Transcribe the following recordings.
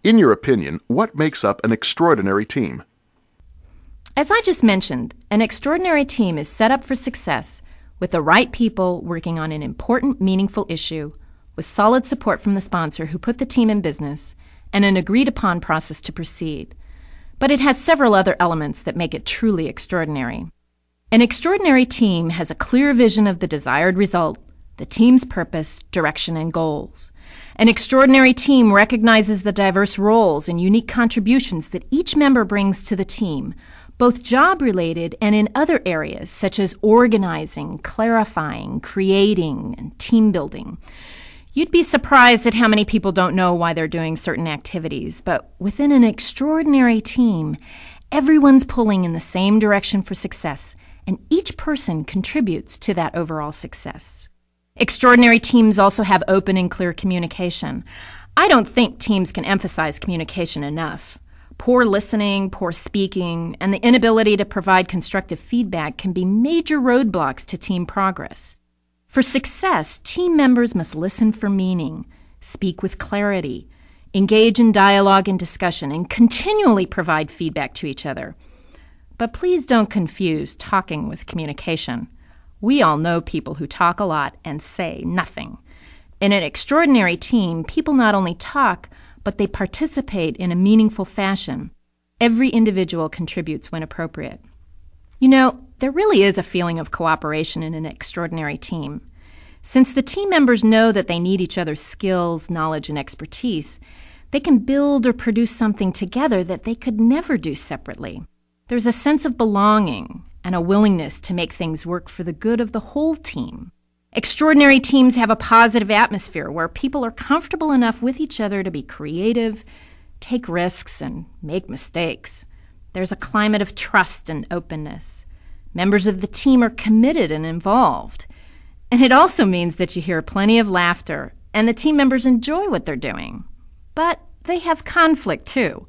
In your opinion, what makes up an extraordinary team? As I just mentioned, an extraordinary team is set up for success with the right people working on an important, meaningful issue, with solid support from the sponsor who put the team in business, and an agreed-upon process to proceed. But it has several other elements that make it truly extraordinary. An extraordinary team has a clear vision of the desired result, the team's purpose, direction, and goals. An extraordinary team recognizes the diverse roles and unique contributions that each member brings to the team, both job-related and in other areas such as organizing, clarifying, creating, and team building. You'd be surprised at how many people don't know why they're doing certain activities, but within an extraordinary team, everyone's pulling in the same direction for success, and each person contributes to that overall success. Extraordinary teams also have open and clear communication. I don't think teams can emphasize communication enough. Poor listening, poor speaking, and the inability to provide constructive feedback can be major roadblocks to team progress. For success, team members must listen for meaning, speak with clarity, engage in dialogue and discussion, and continually provide feedback to each other. But please don't confuse talking with communication. We all know people who talk a lot and say nothing. In an extraordinary team, people not only talk, but they participate in a meaningful fashion. Every individual contributes when appropriate. You know, there really is a feeling of cooperation in an extraordinary team. Since the team members know that they need each other's skills, knowledge, and expertise, they can build or produce something together that they could never do separately. There's a sense of belonging and a willingness to make things work for the good of the whole team. Extraordinary teams have a positive atmosphere where people are comfortable enough with each other to be creative, take risks, and make mistakes. There's a climate of trust and openness. Members of the team are committed and involved. And it also means that you hear plenty of laughter, and the team members enjoy what they're doing. But they have conflict, too.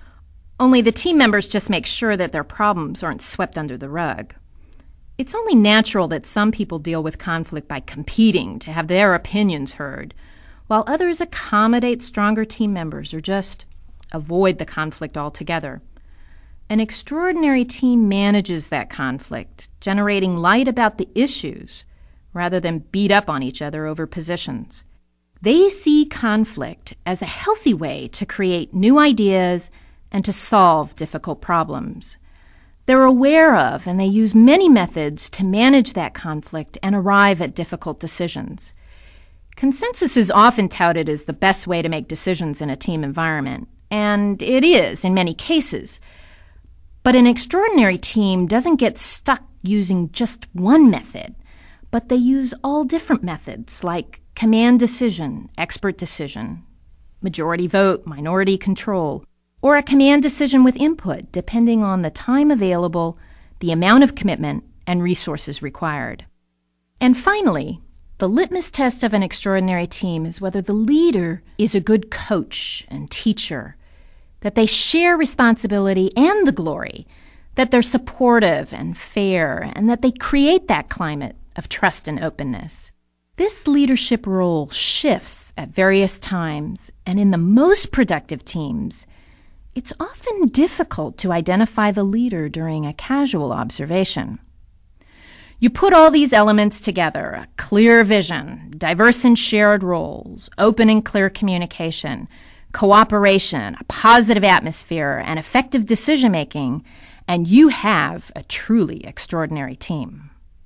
Only the team members just make sure that their problems aren't swept under the rug. It's only natural that some people deal with conflict by competing to have their opinions heard, while others accommodate stronger team members or just avoid the conflict altogether. An extraordinary team manages that conflict, generating light about the issues rather than beat up on each other over positions. They see conflict as a healthy way to create new ideas and to solve difficult problems. They're aware of and they use many methods to manage that conflict and arrive at difficult decisions. Consensus is often touted as the best way to make decisions in a team environment, and it is in many cases. But an extraordinary team doesn't get stuck using just one method, but they use all different methods like command decision, expert decision, majority vote, minority control, or a command decision with input depending on the time available, the amount of commitment, and resources required. And finally, the litmus test of an extraordinary team is whether the leader is a good coach and teacher, that they share responsibility and the glory, that they're supportive and fair, and that they create that climate of trust and openness. This leadership role shifts at various times, and in the most productive teams, it's often difficult to identify the leader during a casual observation. You put all these elements together, a clear vision, diverse and shared roles, open and clear communication, cooperation, a positive atmosphere, and effective decision-making, and you have a truly extraordinary team.